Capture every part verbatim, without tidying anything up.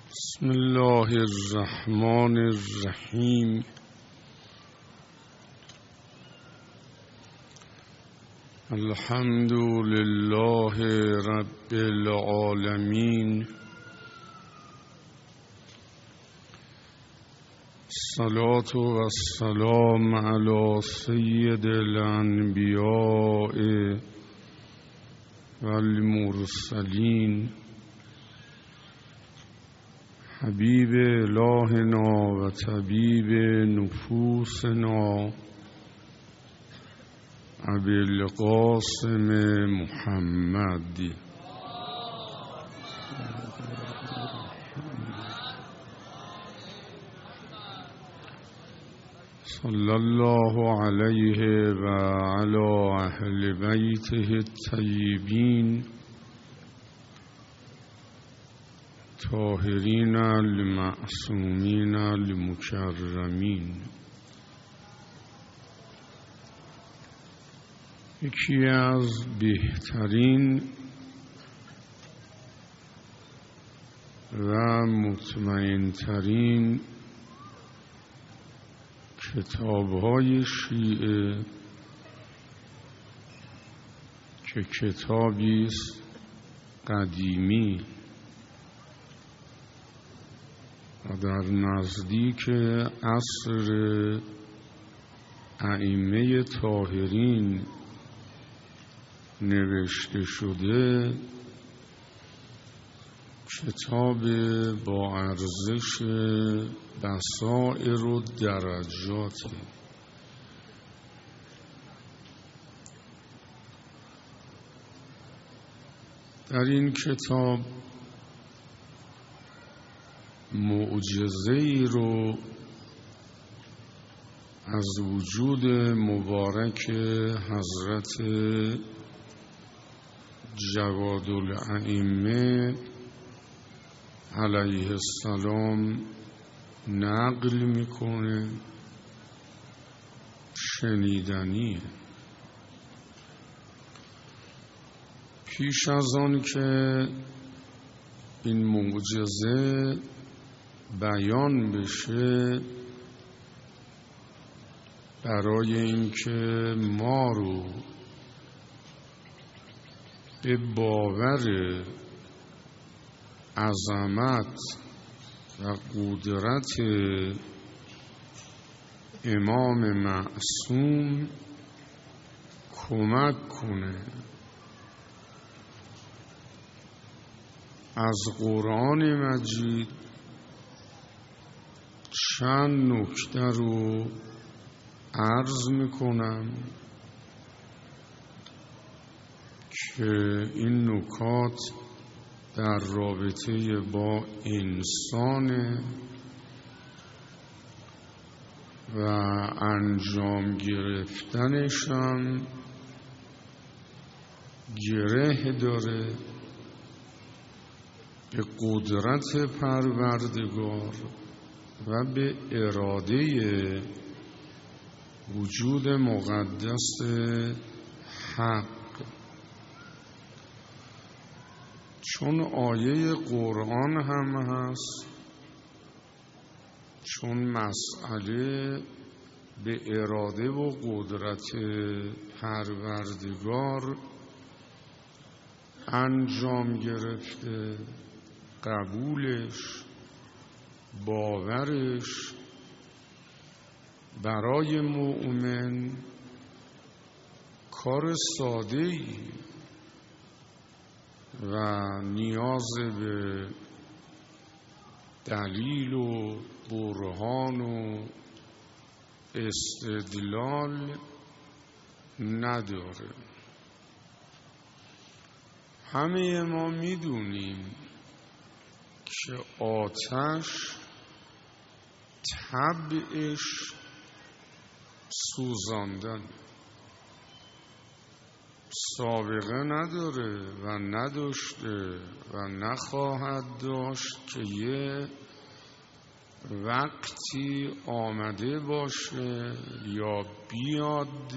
بسم الله الرحمن الرحیم. الحمد لله رب العالمین. الصلاة و السلام علی سید الانبیاء و المرسلین حبیب الهنا و طبیب نفوسنا ابی القاسم محمد. صلی الله علیه و علی اهل بیته الطیبین طاهرین المعصومین المکرمین. یکی از بهترین و مطمئنترین کتاب‌های شیعه که کتابی است قدیمی و در نزدیک عصر ائمه طاهرین نوشته شده، کتاب با ارزش بصائر و درجات. در این کتاب معجزه‌ای رو از وجود مبارک حضرت جواد الائمه علیه السلام نقل میکنه، شنیدنیه. پیش از آن که این معجزه بیان بشه، برای اینکه ما رو به باور عظمت و قدرت امام معصوم کمک کنه، از قرآن مجید چند نکته رو عرض میکنم که این نکات در رابطه با انسان و انجام گرفتنشان گره داره به قدرت پروردگار و به اراده وجود مقدس حق. چون آیه قرآن هم هست، چون مسئله به اراده و قدرت پروردگار انجام گرفته، قبولش، باورش برای مؤمن کار ساده‌ای و نیاز به دلیل و برهان و استدلال نداره. همه ما میدونیم که آتش طبعش سوزاندن، سابقه نداره و نداشته و نخواهد داشت که یه وقتی آمده باشه یا بیاد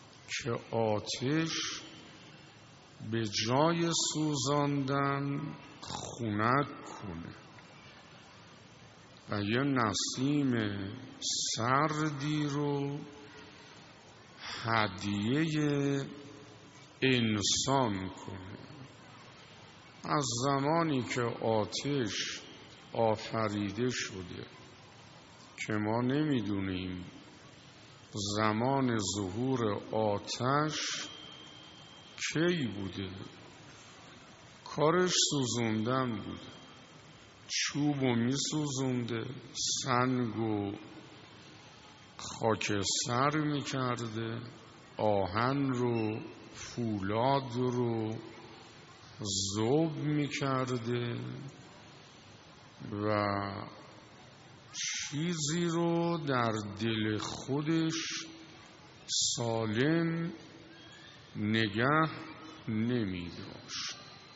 که آتش به جای سوزاندن خنک کنه و یه نسیم سردی رو هدیه انسان کنه. از زمانی که آتش آفریده شده که ما نمیدونیم زمان ظهور آتش کی بوده، کارش سوزوندن بوده، چوب و می سوزونده، سنگ و خاکستر می کرده، آهن رو فولاد رو ذوب می کرده و چیزی رو در دل خودش سالم نگه نمی داشت.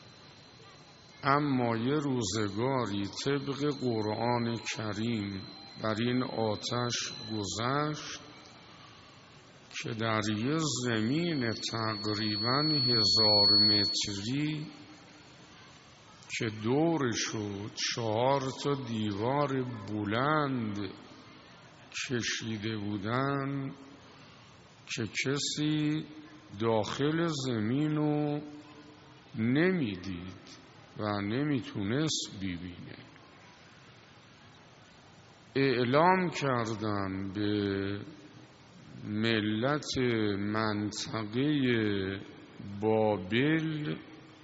اما یه روزگاری طبق قرآن کریم بر این آتش گذشت که در یه زمین تقریباً هزار متری که دورشو چهار تا دیوار بلند کشیده بودن که کسی داخل زمینو نمیدید و نمیتونست ببینه، اعلام کردن به ملت منطقه بابل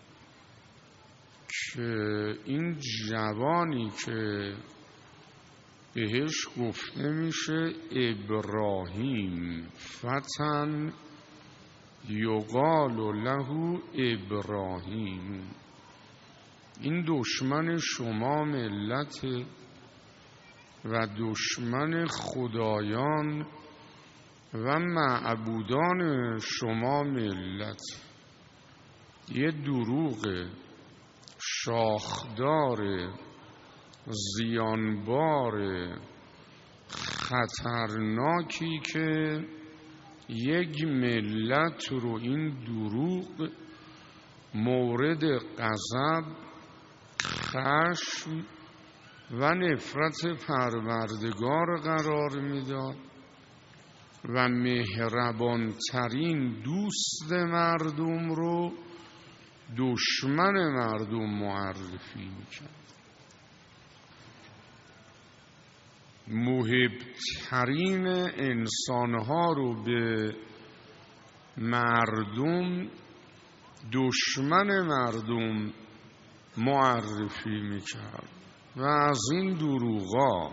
که این جوانی که بهش گفته میشه ابراهیم، فتن یقال له ابراهیم، این دشمن شما ملت و دشمن خدایان و معبودان شما ملت. یه دروغ شاخدار زیانبار خطرناکی که یک ملت رو این دروغ مورد غضب، خشم و نفرت پروردگار قرار میداد و مهربانترین دوست مردم رو دشمن مردم معرفی میکرد. محبترین انسانها رو به مردم دشمن مردم معرفی میکرد و از این دروغا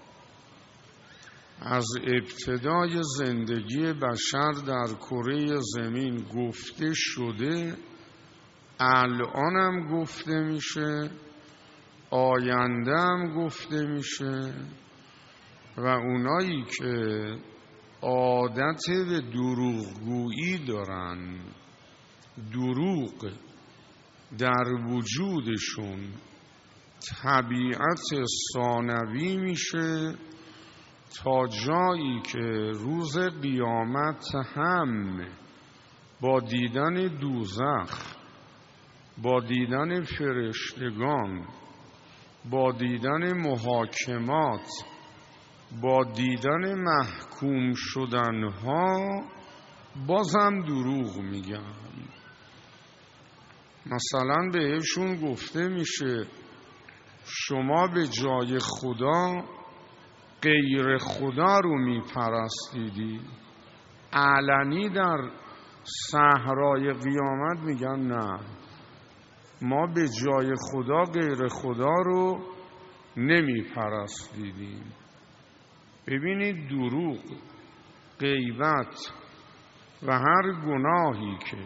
از ابتدای زندگی بشر در کره زمین گفته شده، الانم گفته میشه، آینده هم گفته میشه و اونایی که عادت به دروغگویی دارن، دروغ در وجودشون طبیعت ثانوی میشه تا جایی که روز قیامت هم با دیدن دوزخ، با دیدن فرشتگان، با دیدن محاکمات، با دیدن محکوم شدنها بازم دروغ میگن. مثلا بهشون گفته میشه شما به جای خدا غیر خدا رو میپرستیدی، علنی در صحرای قیامت میگن نه، ما به جای خدا غیر خدا رو نمیپرستیدیم. ببینید دروغ، غیبت و هر گناهی که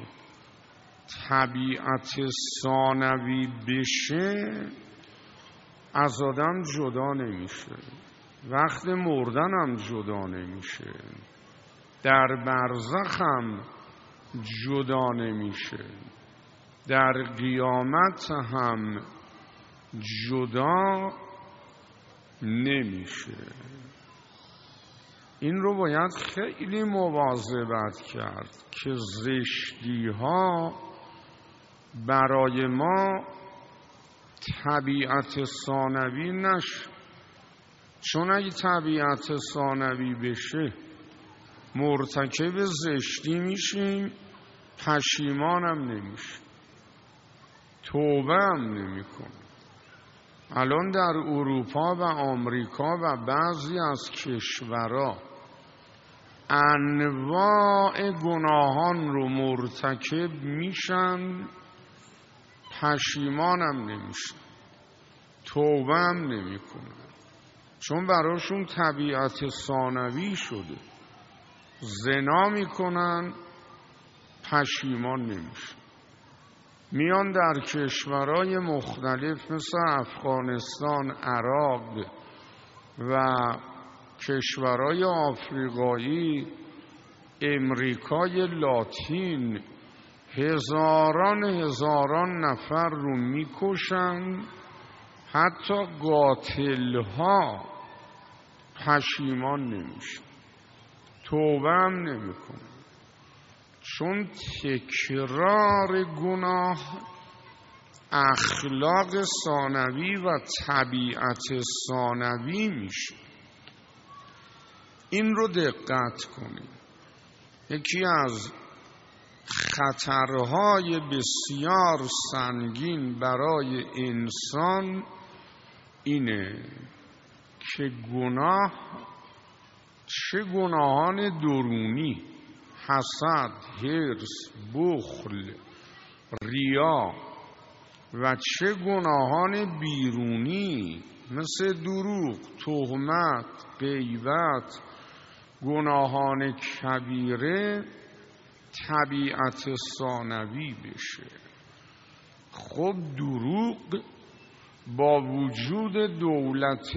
طبیعت ثانوی بشه از آدم جدا نمیشه، وقت مردن هم جدا نمیشه، در برزخ هم جدا نمیشه، در قیامت هم جدا نمیشه. این رو باید خیلی مواظبت کرد که زشتی ها برای ما طبیعت ثانوی نشه. چون اگه طبیعت ثانوی بشه مرتکب زشتی میشیم، پشیمانم نمیشیم، توبه هم نمی کنیم. الان در اروپا و آمریکا و بعضی از کشورها انواع گناهان رو مرتکب میشن، پشیمانم نمیشن، توبه هم نمی کنن، چون براشون طبیعت ثانوی شده. زنا میکنن، پشیمان نمیشن. میان در کشورهای مختلف مثل افغانستان، عراق و کشورهای آفریقایی، امریکای لاتین، هزاران هزاران نفر رو میکشن. حتی قاتلها پشیمان نمیشن، توبه هم نمیکنن، چون تکرار گناه اخلاق ثانوی و طبیعت ثانوی میشه. این رو دقت کنید. یکی از خطرهای بسیار سنگین برای انسان اینه که گناه، چه گناهان درونی، حسد، حرص، بخل، ریا، و چه گناهان بیرونی مثل دروغ، تهمت، غیبت، گناهان کبیره طبیعت ثانوی بشه. خب دروغ با وجود دولت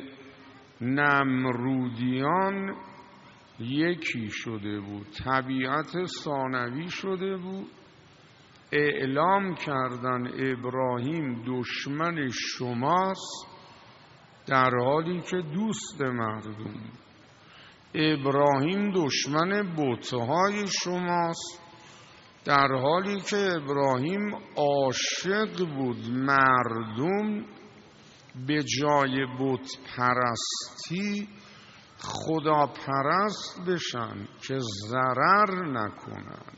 نمرودیان یکی شده بود، طبیعت ثانوی شده بود. اعلام کردن ابراهیم دشمن شماست، در حالی که دوست مردم. ابراهیم دشمن بت‌های شماست، در حالی که ابراهیم عاشق بود مردم به جای بت پرستی خدا پرست بشن که ضرر نکنن.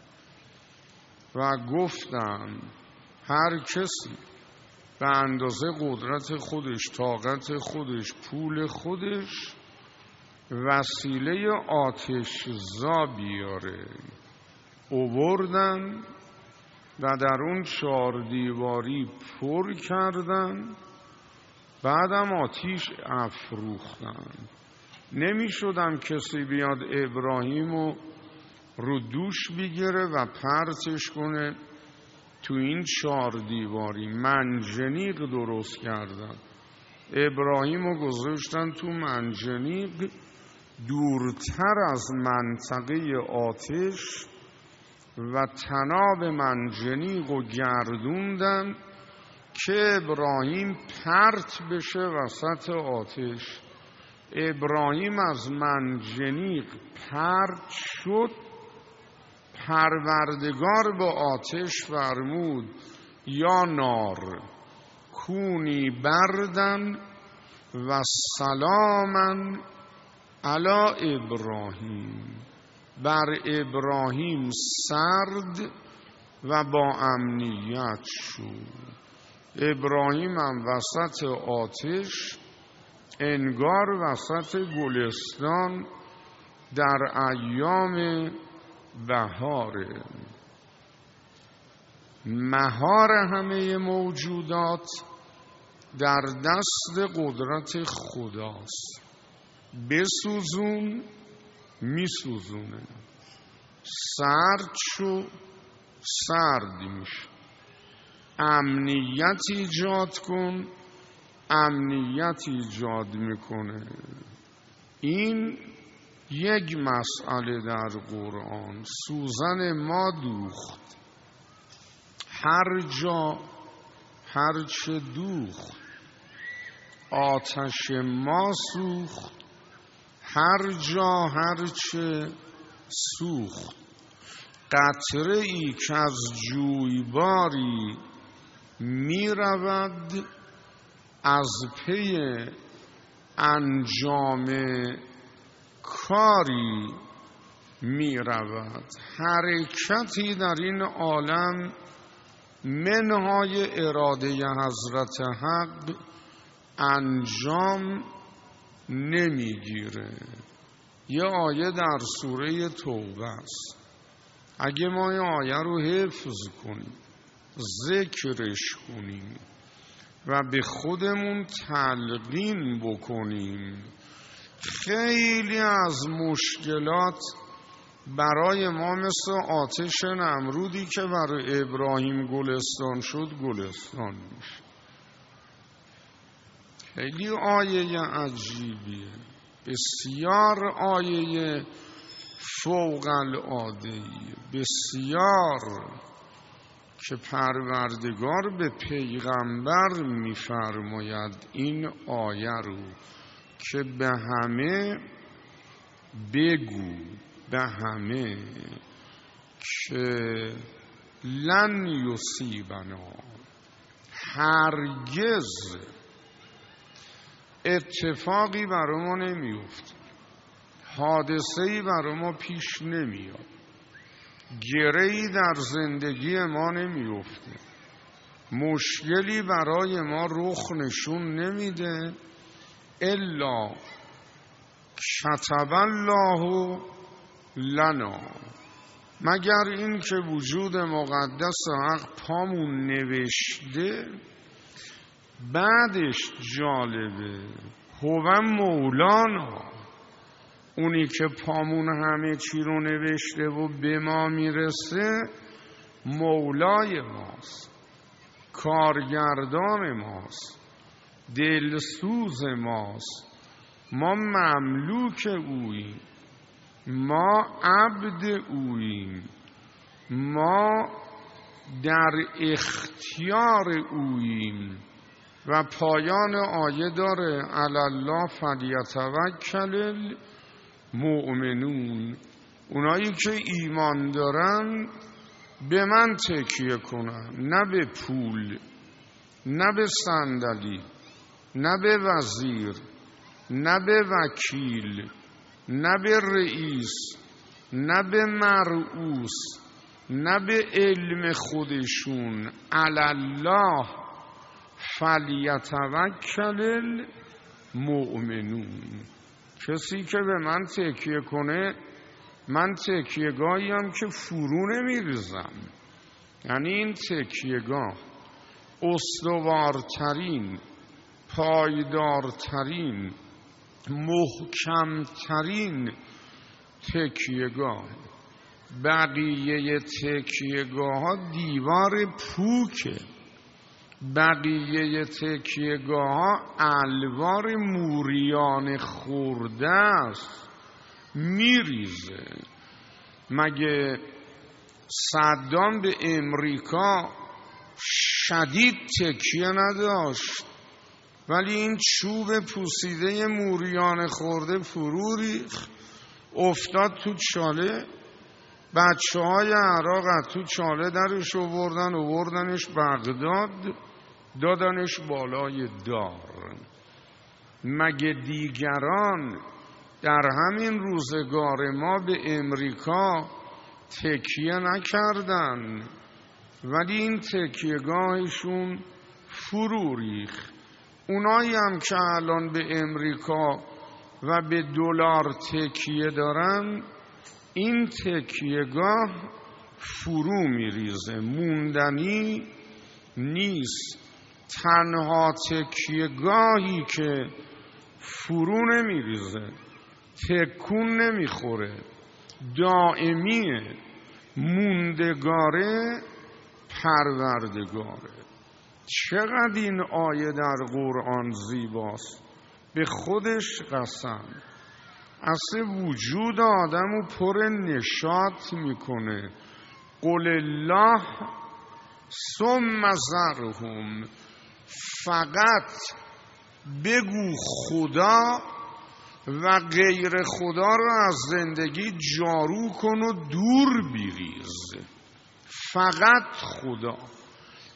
و گفتن هر کسی به اندازه قدرت خودش، طاقت خودش، پول خودش وسیله آتش‌زا بیاره. آوردن و در اون چهار دیواری پر کردن، بعدم آتیش افروختن. نمی شدم کسی بیاد ابراهیمو رو دوش بگیره و پرتش کنه تو این چهار دیواری. منجنیق درست کردن، ابراهیمو گذاشتن تو منجنیق، دورتر از منطقه آتش، و تناب منجنیق رو گردوندن که ابراهیم پرت بشه وسط آتش. ابراهیم از منجنیق پرت شد، پروردگار به آتش فرمود یا نار کونی بردن و سلامن علی ابراهیم. بر ابراهیم سرد و با امنیت شد. ابراهیم هم وسط آتش انگار وسط گلستان در ایام بهاره. مهار همه موجودات در دست قدرت خداست. بسوزون میسوزونه، سرد شو سرد میشه، امنیت ایجاد کن امنیت ایجاد میکنه. این یک مسئله در قرآن. سوزن ما دوخت، هر جا هر چه دوخت. آتش ما سوخت، هر جا هر چه سوخت. قطره ای که از جویباری می رود از پی انجام کاری می رود. حرکتی در این عالم منهای اراده حضرت حق انجام نمیگیره. یه آیه در سوره توبه است. اگه ما این آیه رو حفظ کنیم، ذکرش کنیم و به خودمون تلقین بکنیم، خیلی از مشکلات برای ما مثل آتش نمرودی که برای ابراهیم گلستان شد گلستان میشه. خیلی آیه عجیبیه، بسیار آیه فوق العاده‌ای، بسیار، که پروردگار به پیغمبر می‌فرماید این آیه رو که به همه بگو، به همه که لن یصیبنا، هرگز اتفاقی برای ما نمیفته، حادثه‌ای برای ما پیش نمیاد، گره‌ای در زندگی ما نمیفته، مشکلی برای ما رخ نشون نمیده، الا کتب الله لنا، مگر این که وجود مقدس حق پامون نوشته. بعدش جالبه، هو مولانا، اونی که پامون همه چی رو نوشته و به ما میرسه مولای ماست، کارگردان ماست، دلسوز ماست، ما مملوک اوییم، ما عبد اوییم، ما در اختیار اوییم. و پایان آیه داره علی الله فلیتوکل المؤمنون، اونایی که ایمان دارن به من تکیه کنن، نه به پول، نه به صندلی، نه به وزیر، نه به وکیل، نه به رئیس، نه به مرئوس، نه به علم خودشون. علی الله فلیتوکل المؤمنون، کسی که به من تکیه کنه، من تکیهگاهیم که فرو نمیریزم. یعنی این تکیهگاه استوارترین، پایدارترین، محکمترین تکیهگاه. بقیه تکیهگاه ها دیوار پوکه، بقیه تکیهگاه ها الوار موریان خورده است، میریزه. مگه صدام به امریکا شدید تکیه نداشت، ولی این چوب پوسیده موریان خورده فرو ریخت، افتاد تو چاله. بچه های عراق تو چاله درش آوردن، آوردنش بغداد، دادنش بالای دار. مگه دیگران در همین روزگار ما به امریکا تکیه نکردن، ولی این تکیهگاهشون فرو ریخت. اونایی هم که الان به امریکا و به دلار تکیه دارن، این تکیهگاه فرو میریزه، موندنی نیست. تنها تکیهگاهی که فرو نمیریزه، تکون نمیخوره، دائمیه، موندگاره، پروردگاره. چقدر این آیه در قرآن زیباست، به خودش قسم. اصلا وجود آدمو پر نشاط میکنه. قل الله ثم ذرهم، فقط بگو خدا و غیر خدا رو از زندگی جارو کن و دور بریز. فقط خدا.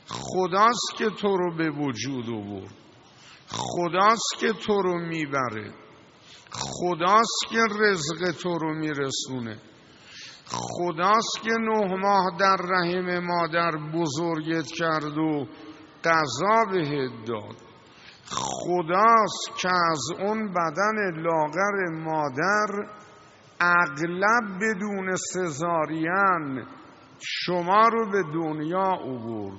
خداست که تو رو به وجود آورد، خداست که تو رو میبره، خداست که رزق تو رو میرسونه، خداست که نه ماه در رحم مادر بزرگت کرد و غذا بهت داد، خداست که از اون بدن لاغر مادر اغلب بدون سزارین شما رو به دنیا آورد،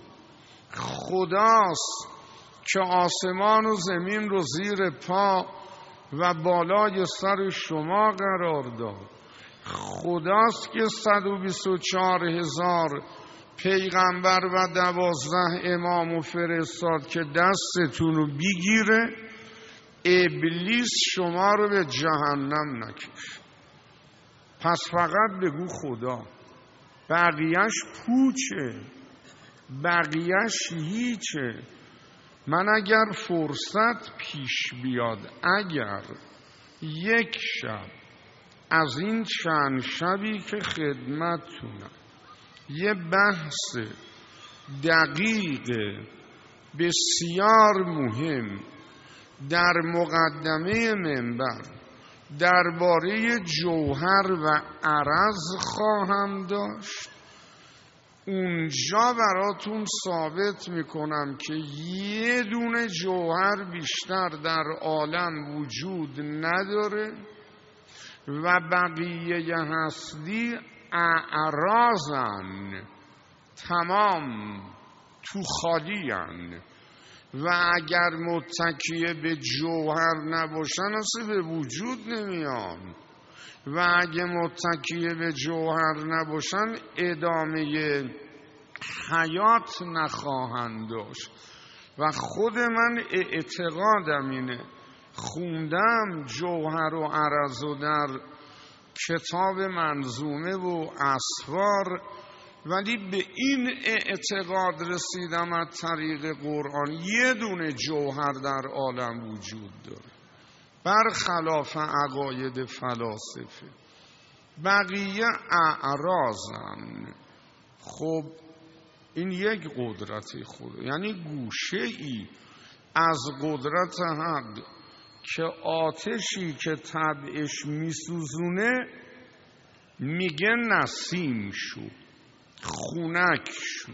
خداست که آسمان و زمین رو زیر پا و بالای سر شما قرار داد، خداست که صد و بیست و چهار هزار پیغمبر و دوازده امام و فرستاد که دستتون رو بگیره ابلیس شما رو به جهنم نکش. پس فقط بگو خدا، بقیهش پوچه، بقیهش هیچه. من اگر فرصت پیش بیاد، اگر یک شب از این چند شبی که خدمتتونم یه بحث دقیق بسیار مهم در مقدمه منبر درباره جوهر و عرض خواهم داشت، اونجا براتون ثابت میکنم که یه دونه جوهر بیشتر در عالم وجود نداره و بقیه هستی اعراضن، تمام تو خالیان و اگر متکیه به جوهر نباشن اصلا به وجود نمیان و اگه متکیه به جوهر نباشن ادامه حیات نخواهند داشت. و خود من اعتقادم اینه، خوندم جوهر و عرض و در کتاب منظومه و اسفار، ولی به این اعتقاد رسیدم از طریق قرآن یه دونه جوهر در عالم وجود داره برخلاف عقاید فلاسفه، بقیه اعراضن. خب این یک قدرت خدا، یعنی گوشه ای از قدرت حق که آتشی که طبعش میسوزونه میگه نسیم شو، خونک شو،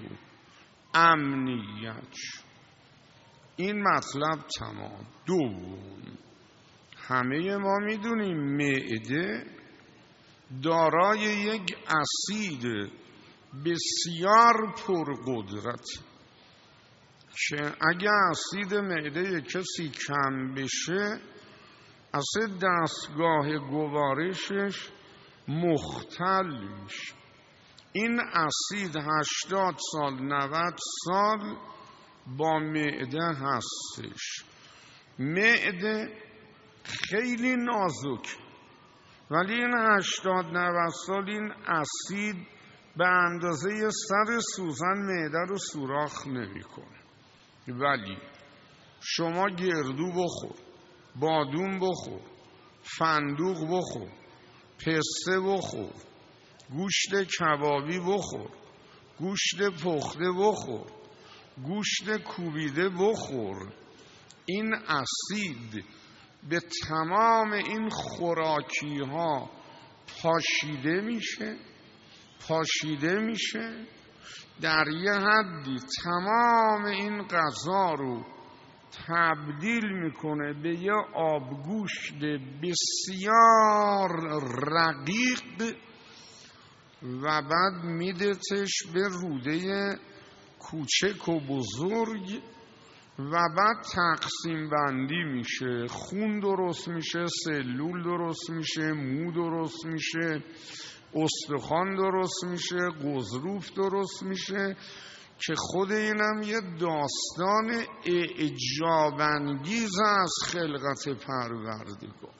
امنیت شو. این مطلب تمام. دوم، همه ما میدونیم معده دارای یک اسید بسیار پرقدرت که اگه اسید معده کسی کم بشه اصلا دستگاه گوارشش مختل میشه. این اسید هشتاد سال نود سال با معده هستش. معده خیلی نازک، ولی این هشتاد نود سال این اسید به اندازه سر سوزن معده رو سوراخ نمیکنه. ولی شما گردو بخور، بادوم بخور، فندوق بخور، پسته بخور، گوشت کبابی بخور، گوشت پخته بخور، گوشت کوبیده بخور، این اسید به تمام این خوراکی ها پاشیده میشه پاشیده میشه در یه حدی تمام این غذا رو تبدیل میکنه به یه آبگوشت بسیار رقیق و بعد میدتش به روده کوچک و بزرگ و بعد تقسیم بندی میشه، خون درست میشه، سلول درست میشه، مو درست میشه، استخوان درست میشه، غضروف درست میشه که خود اینم یه داستان اعجاب انگیز از خلقت پروردگار.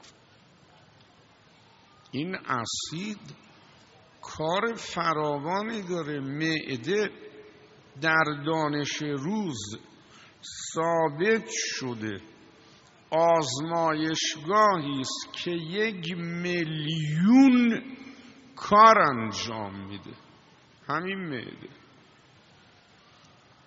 این اسید کار فراوانی داره. معده در دانش روز ثابت شده آزمایشگاهی است که یک میلیون کار انجام میده. همین معده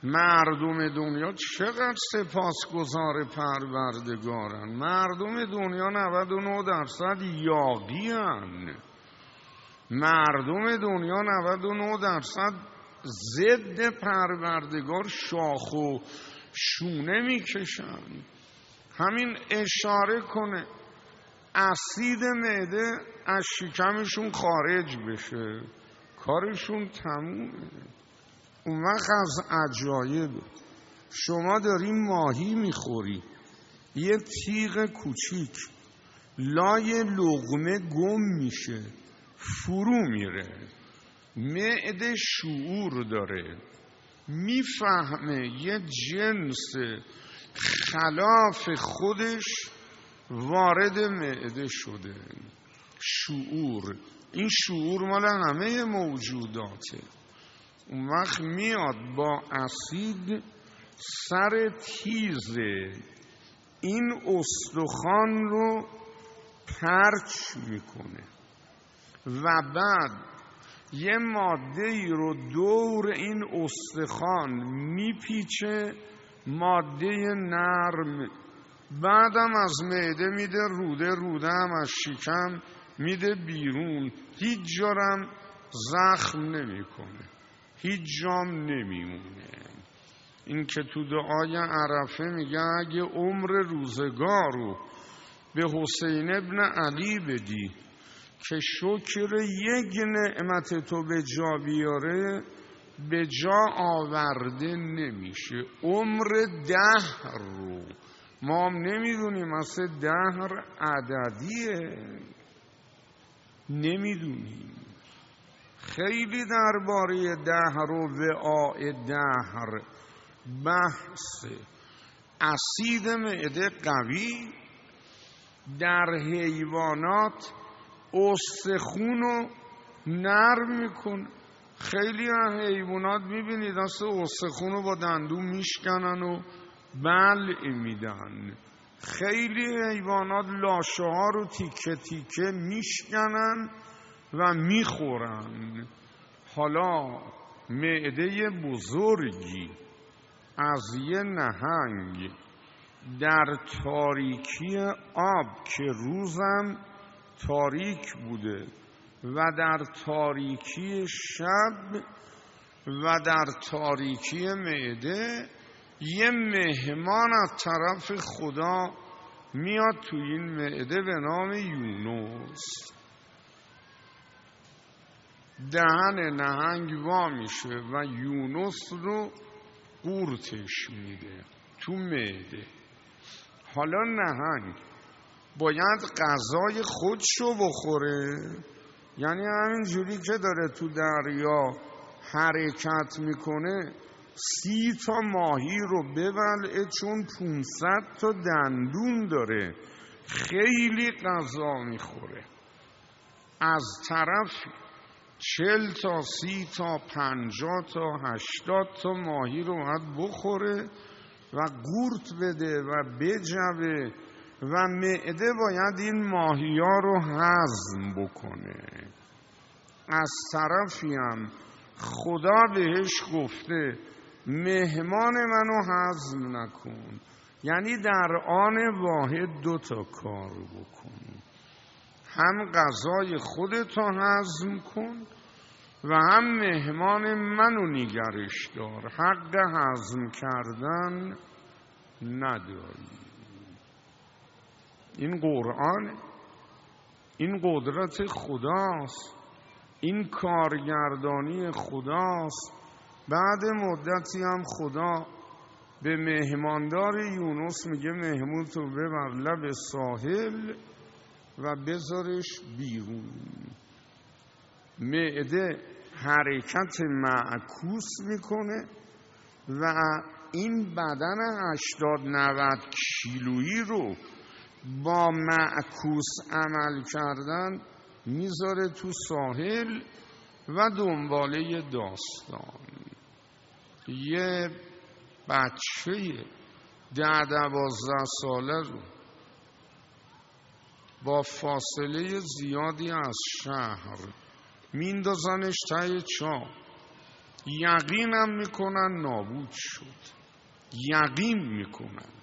مردم دنیا چقدر سپاسگزار پروردگارن. مردم دنیا نود و نه درصد یاغی هن. مردم دنیا نود و نه درصد ضد پروردگار شاخ و شونه میکشن. همین اشاره کنه اسید معده از شکمشون خارج بشه، کارشون تمومه. اون وقت از عجایب شما داری ماهی میخوری، یه تیغ کوچیک لای لقمه گم میشه، فرو میره. معده شعور داره، میفهمه یه جنس خلاف خودش وارد معده شده. شعور، این شعور مال همه موجوداته. اون وقت میاد با اسید سر تیز این استخوان رو پرچ میکنه و بعد یه ماده ای رو دور این استخوان میپیچه، ماده نرم. بعدم از معده میده روده، روده هم از شکم میده بیرون. هیچ جارم زخم نمیکنه، هیچ جام نمیمونه. این که تو دعای عرفه میگه اگه عمر روزگار رو به حسین ابن علی بدی که شکر یک نعمت تو به جا بیاره، به جا آورده نمیشه. عمر دهر رو ما هم نمیدونیم، مثل دهر عددیه، نمیدونیم. خیلی درباره دهر و وعاء دهر بحث. اسید معده قوی در حیوانات استخونو نرم میکن. خیلی از حیوانات میبینید اصلا استخونو با دندون میشکنن و بلع میدن. خیلی حیوانات لاشه ها رو تیکه تیکه میشکنن و میخورن. حالا معده بزرگی از یه نهنگ در تاریکی آب که روزم تاریک بوده و در تاریکی شب و در تاریکی معده، یه مهمان از طرف خدا میاد تو این معده به نام یونس. دهن نهنگ وا میشه و یونس رو قورتش میده تو معده. حالا نهنگ باید غذای خودشو بخوره، یعنی همین جوری که داره تو دریا حرکت میکنه سی تا ماهی رو ببلعه، چون پونصد تا دندون داره، خیلی غذا میخوره. از طرف چل تا سی تا پنجاه تا هشتاد تا ماهی رو باید بخوره و قورت بده و بجوه و معده باید این ماهی ها رو هضم بکنه. از طرفی هم خدا بهش گفته مهمان منو هضم نکن، یعنی در آن واحد دو تا کار بکن، هم غذای خودتو هضم کن و هم مهمان منو نگرش دار. حق هضم کردن نداری. این قرآن، این قدرت خداست، این کارگردانی خداست. بعد مدتی هم خدا به مهماندار یونس میگه مهمون تو ببر لب ساحل و بذارش بیرون. معده حرکت معکوس میکنه و این بدن هشتاد نود کیلویی رو با معکوس عمل کردن میذاره تو ساحل و دنباله داستان. یه بچه ده دوازده ساله رو با فاصله زیادی از شهر میندازنش ته چاه، یقینم میکنن نابود شد، یقین میکنن.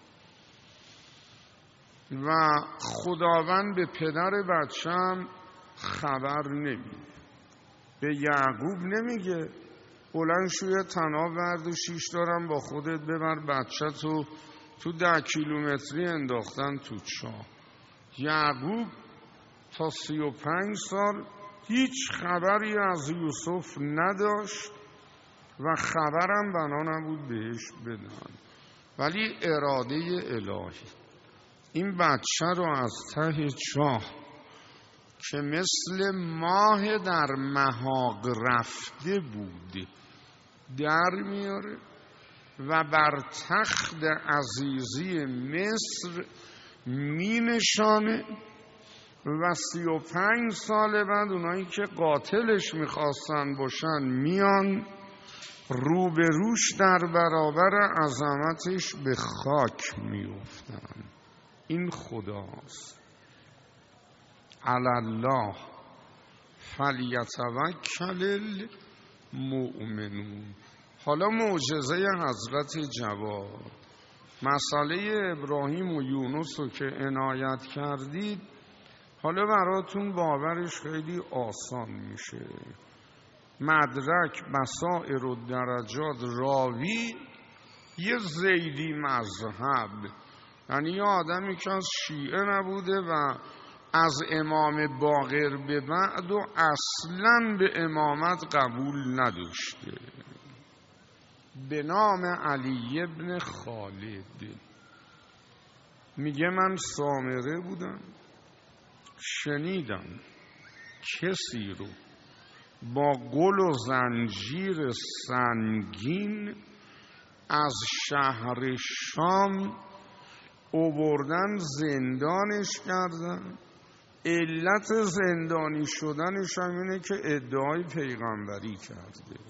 و خداوند به پدر بچه‌م خبر نمیده، به یعقوب نمیگه بلند شو یه طناب ورد و شیش دارم با خودت ببر بچه تو تو ده کیلومتری انداختن تو چاه. یعقوب تا سی و پنج سال هیچ خبری از یوسف نداشت و خبرم بنا نبود بهش بدن، ولی اراده الهی این بچه رو از ته چاه که مثل ماه در محاق رفته بود در میاره و بر تخت عزیزی مصر می نشانه و سی و پنج سال بعد اونایی که قاتلش میخواستن باشن میان روبروش در برابر عظمتش به خاک میافتن. این خداست. علی الله فلیتوکل المؤمنون. حالا معجزه حضرت جواد، مسئله ابراهیم و یونس رو که عنایت کردید، حالا براتون باورش خیلی آسان میشه. مدرک بصائر و درجات راوی یه زیدی مذهب، یعنی یه آدمی که از شیعه نبوده و از امام باقر به بعد و اصلاً به امامت قبول نداشته، به نام علی ابن خالد. میگه من سامره بودم، شنیدم کسی رو با گل و زنجیر سنگین از شهر شام آوردن زندانش کردن. علت زندانی شدنش هم اینه که ادعای پیغمبری کرده.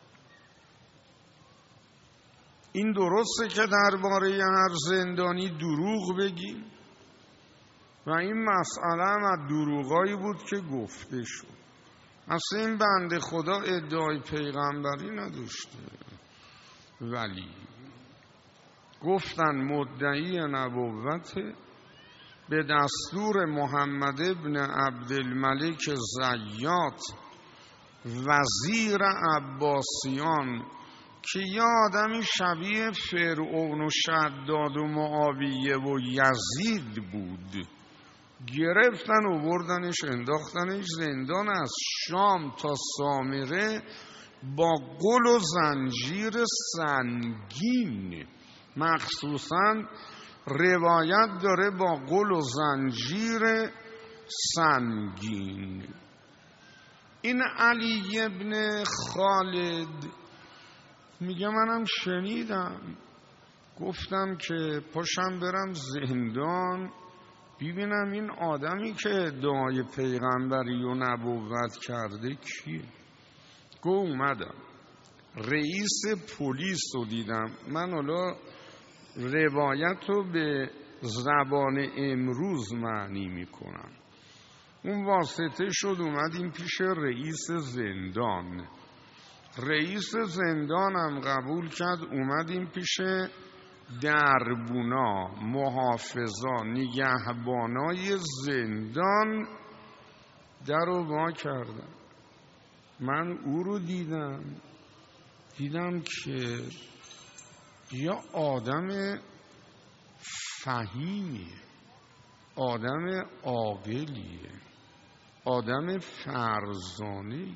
این درسته که درباره هر زندانی دروغ بگیم و این مسئله هم از دروغایی بود که گفته شد. اصلا این بنده خدا ادعای پیغمبری نداشته، ولی گفتن مدعی نبوت به دستور محمد ابن عبدالملک زیات وزیر عباسیان که یه آدمی شبیه فرعون و شداد و معاویه و یزید بود، گرفتن و بردنش انداختنش زندان. از شام تا سامره با گل و زنجیر سنگین، مخصوصاً روایت داره با گل و زنجیر سنگین. این علی ابن خالد میگه منم شنیدم، گفتم که پاشم برم زندان ببینم این آدمی که ادعای پیغمبری و نبوت کرده کیه. گو اومدم رئیس پلیس رو دیدم. من حالا روایت رو به زبان امروز معنی میکنم. اون واسطه شد اومدیم پیش رئیس زندان، رئیس زندانم قبول کرد، اومدیم پیش دربونا، محافظا، نگهبانای زندان. در رو وا کردم، من او رو دیدم دیدم که یا آدم فهیمیه، آدم عاقلیه، آدم فرزانه‌ایه.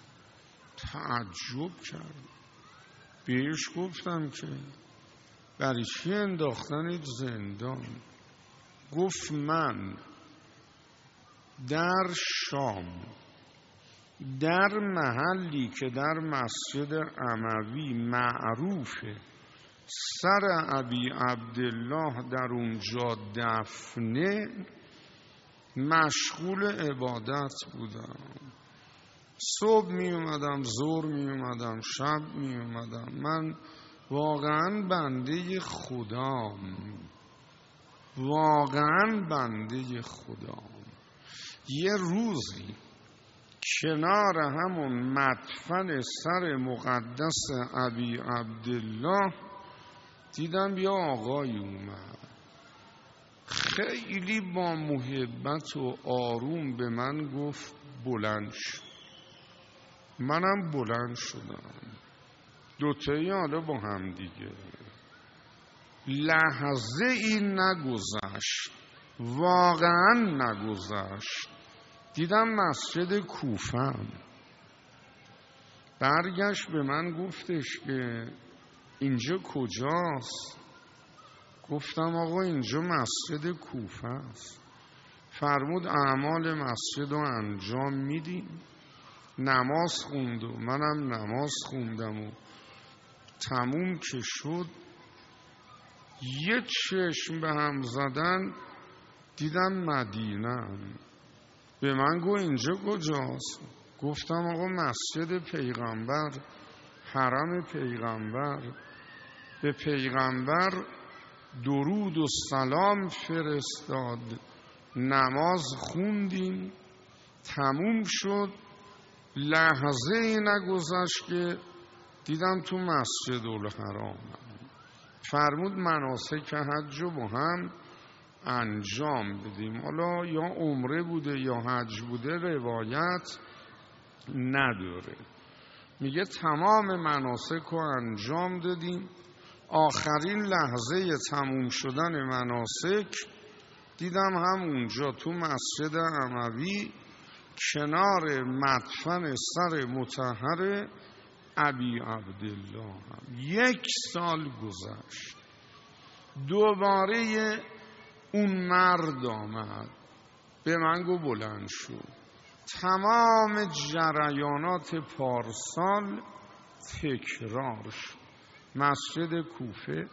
تعجب کرد. بهش گفتم که برای چی انداختنت زندان؟ گفت من در شام در محلی که در مسجد اموی معروفه سر ابی عبدالله در اونجا دفنه، مشغول عبادت بودم. صبح می اومدم، ظهر می اومدم، شب می اومدم. من واقعا بنده خدام، واقعا بنده خدام. یه روزی کنار همون مدفن سر مقدس ابی عبدالله دیدم یه آقای اومد، خیلی با محبت و آروم به من گفت بلند شو. منم بلند شدم، دوتایی حالا با هم دیگه. لحظه این نگذشت، واقعا نگذشت، دیدم مسجد کوفه‌ام. برگشت به من گفتش که اینجا کجاست؟ گفتم آقا اینجا مسجد کوفه است. فرمود اعمال مسجد رو انجام میدیم. نماز خوند و منم نماز خوندم و تموم که شد یه چشم به هم زدن دیدم مدینه. به من گفت اینجا کجاست؟ گفتم آقا مسجد پیغمبر، حرم پیغمبر. به پیغمبر درود و سلام فرستاد، نماز خوندیم، تموم شد. لحظه ای نگذشت که دیدم تو مسجد الحرام. فرمود مناسک حج رو با هم انجام بدیم. حالا یا عمره بوده یا حج بوده روایت نداره. میگه تمام مناسک رو انجام دادیم. آخرین لحظه تموم شدن مناسک دیدم همونجا تو مسجد اموی کنار مدفن سر مطهر ابی عبدالله هم. یک سال گذشت، دوباره اون مرد آمد به من گفت بلند شو. تمام جریانات پارسال تکرار شد. مسجد کوفه،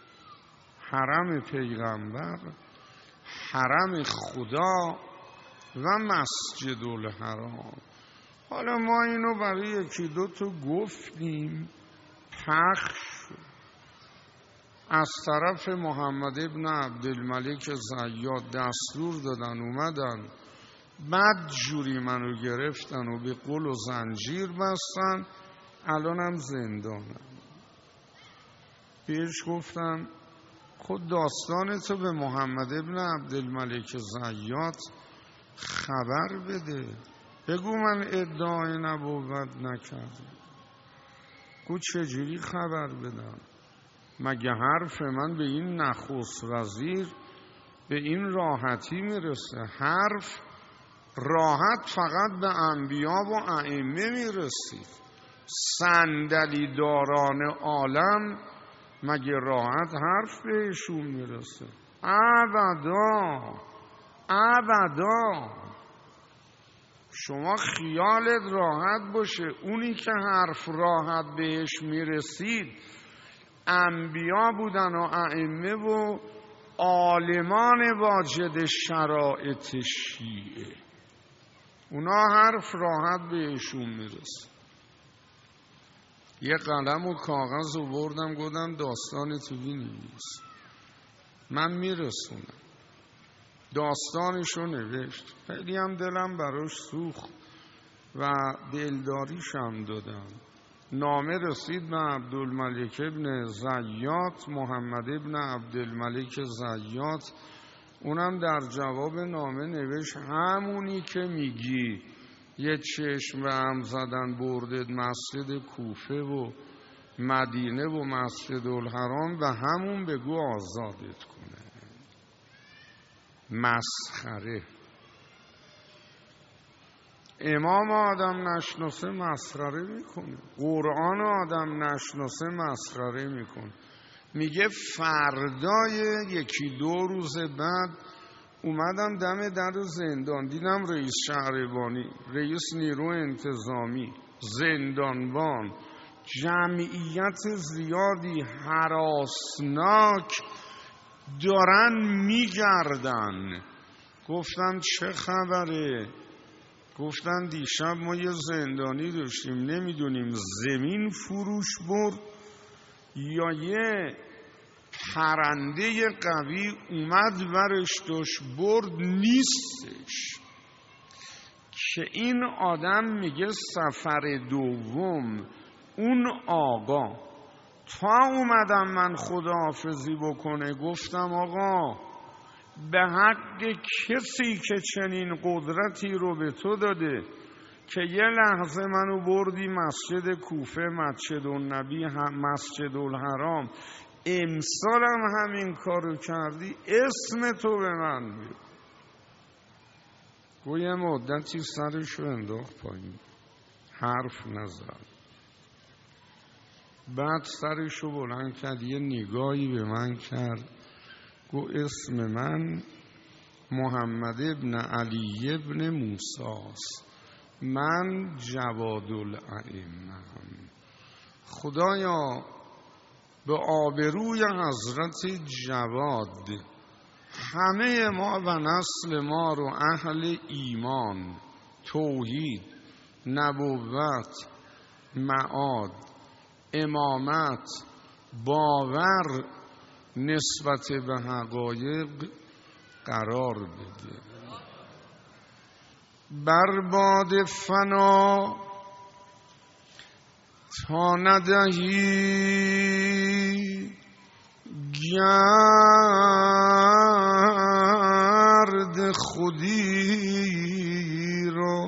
حرم پیغمبر، حرم خدا و مسجد الحرام. حالا ما اینو برای یکی دو تا گفتیم، پخش شد. از طرف محمد ابن عبدالملک زیاد دستور دادن اومدن بد جوری منو گرفتن و به قل و زنجیر بستن، الانم زندانم. بهش گفتم خود داستان تو به محمد ابن عبدالملک زیاد خبر بده، بگو من ادعای نبوت نکردم. گفت چجوری خبر بدم؟ مگه حرف من به این نخست وزیر به این راحتی میرسه؟ حرف راحت فقط به انبیا و ائمه میرسید. صندلی داران عالم مگه راحت حرف بهشون میرسه؟ ابدا ابدا. شما خیالت راحت باشه اونی که حرف راحت بهش میرسید انبیا بودن و ائمه و عالمان واجد شرایط شیعه. اونا حرف راحت بهشون میرسه. یه قلم و کاغذ آوردم گفتم داستان تو بنویس، من میرسونم. داستانشو نوشت، خیلی هم دلم براش سوخت و دلداریش هم دادم. نامه رسید به عبدالملک ابن زیاد، محمد ابن عبدالملک زیاد. اونم در جواب نامه نوشت همونی که میگی یه چشم به هم زدن بردد مسجد کوفه و مدینه و مسجد الحرام و همون بگو آزادت کنه. مسخره. امام آدم نشناسه مسخره میکنه، قرآن آدم نشناسه مسخره میکنه. میگه فردای یکی دو روز بعد اومدم دم در زندان، دیدم رئیس شهربانی، رئیس نیرو انتظامی، زندانبان، جمعیت زیادی هراسناک دارن میگردن. گفتم چه خبره؟ گفتن دیشب ما یه زندانی داشتیم، نمیدونیم زمین فروش برد یا یه پرنده قوی اومد ورش داشت برد نیستش. که این آدم میگه سفر دوم اون آقا تا اومدم من خداحافظی بکنه گفتم آقا به حق کسی که چنین قدرتی رو به تو داده که یه لحظه منو بردی مسجد کوفه، مسجد النبی، مسجد الحرام، امسالم همین کارو کردی، اسم تو به من بیار. گویه مدتی سرشو انداخت پایین، حرف نزد. بعد سرشو بلند کرد، یه نگاهی به من کرد، گو اسم من محمد ابن علی ابن موسیٰ، من جواد الائمه. خدایا به آبروی حضرت جواد همه ما و نسل ما رو اهل ایمان، توحید، نبوت، معاد، امامت، باور نسبت به حقایق قرار بده. بر باد فنا تا ندهی گرد خودی را،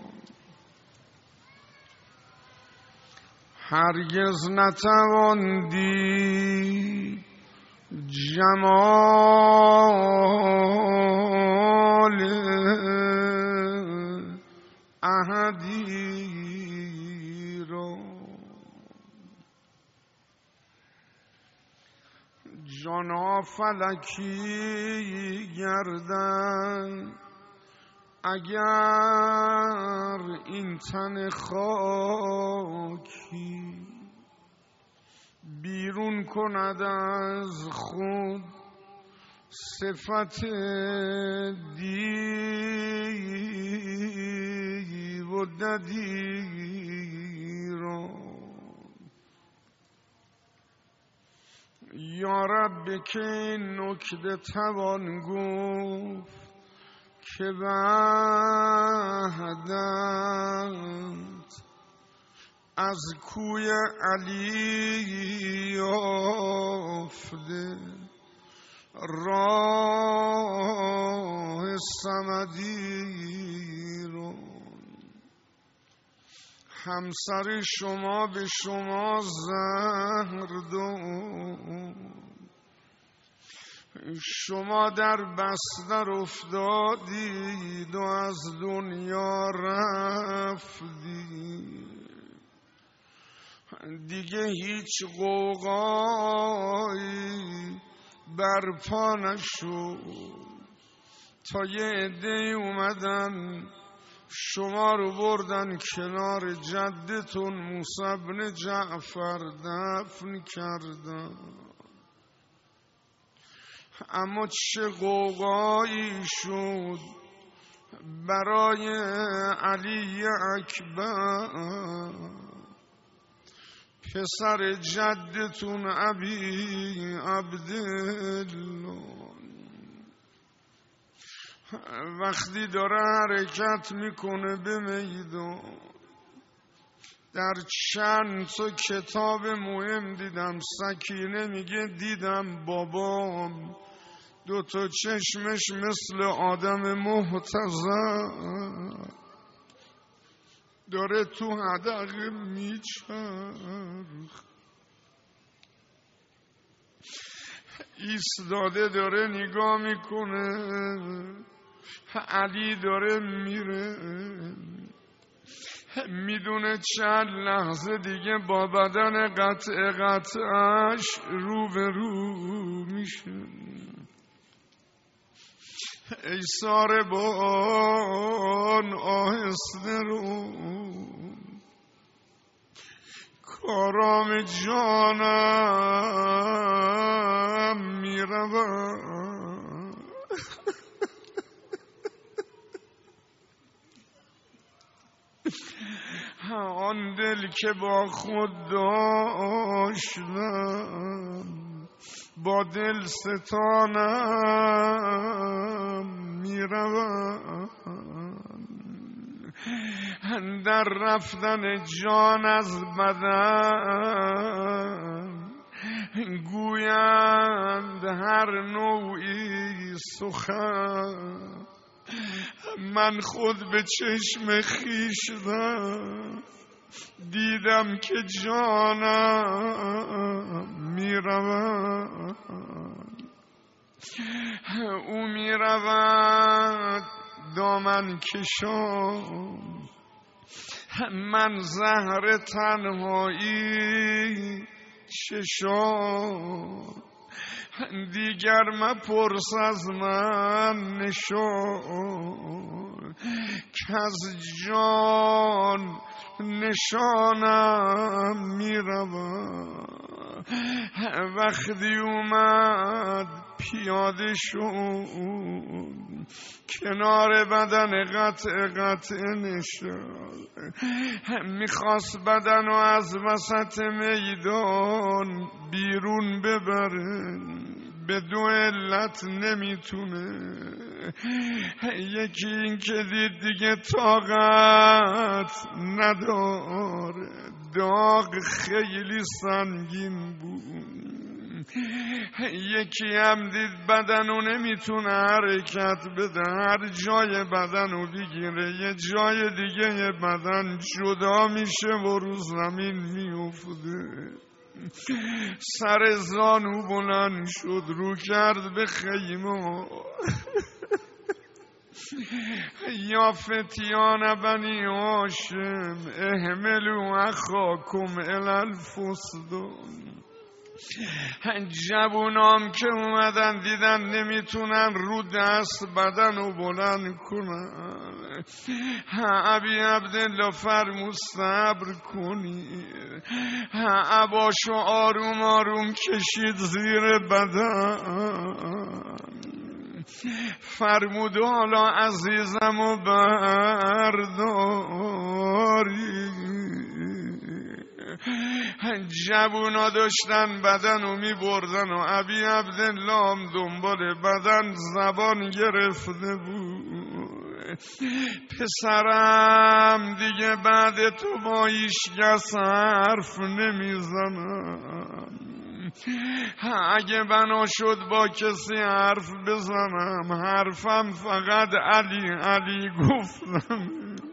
هرگز نتوان دید جمال احدی را. جانها فلکی گردن اگر این تن خاکی بیرون کند از خود صفت دیو و ددی را. یا رب که این نکته توان گفت که وحدت از کوی علی یافته، راه صمدی رو. همسر شما به شما زهر داد، شما در بستر افتادید و از دنیا رفتید. دیگه هیچ غوغایی برپا نشد تا یه عده‌ای اومدن شما رو بردن کنار جدتون موسی بن جعفر دفن کردن. اما چه غوغایی شد برای علی اکبر، پسر جدتون ابی عبدالله. وقتی داره حرکت میکنه به میدان، در چند تا کتاب مهم دیدم سکینه میگه دیدم بابام دو تا چشمش مثل آدم محتضر داره تو حدق میچرخ، ایستاده داره نگاه میکنه، علی داره میره، میدونه چند لحظه دیگه با بدن قطع قطعش رو به رو میشه. ای ساربان آهسته رو، کارام جانم میرود. آن دل که با خود داشتم با دل ستانم میرود. در رفتن جان از بدن گویند هر نوعی سخن، من خود به چشم خویشتن دیدم که جانم میرود، او میرود دامن کشان، من زهر تنهایی چشان، دیگر مپرس از من نشان، که از جان نشانم میرود. وقتی اومد پیاده شد کنار بدن قطع قطع نشد، میخواست بدن و از وسط میدان بیرون ببره، به دو علت نمیتونه، یکی این که دید دیگه طاقت نداره، داغ خیلی سنگین بود، یکی هم دید بدنو نمیتونه حرکت بده، هر جای بدنو بگیره یه جای دیگه یه بدن جدا میشه و رو زمین میفته. سر زانو بلند شد رو کرد به خیمه، یا فتیان بنی هاشم احملوا اخاکم الی الفسدون. جوونام که اومدن دیدن نمیتونن رو دست بدن رو بلند کنن، ابی عبدالله فرمود صبر کنید، عباشو آروم آروم کشید زیر بدن، فرمود حالا عزیزم و برداری. جوونا داشتن بدن رو می بردن و ابی عبدالله هم دنبال بدن زبان گرفته بود، پسرم دیگه بعد تو با هیچکس حرف نمیزنم، اگه بنا شد با کسی حرف بزنم حرفم فقط علی علی گفتم.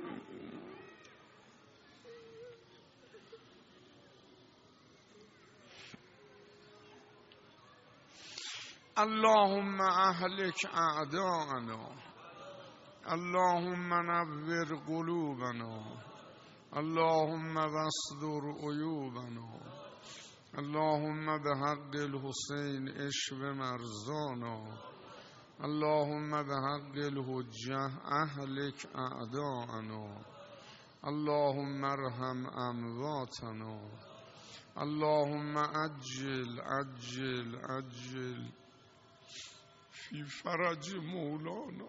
اللهم اهلك اعداءنا، اللهم نور قلوبنا، اللهم واستر عیوبنا، اللهم بحق الحسین اشف مرضانا، اللهم بحق الحجة اهلك اعداءنا، اللهم ارحم امواتنا، اللهم عجل عجل عجل فی فرج مولانا.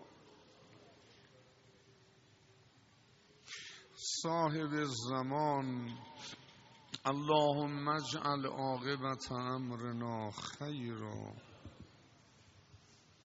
صاحب الزمان اللهم اجعل عاقبت امرنا خیرا،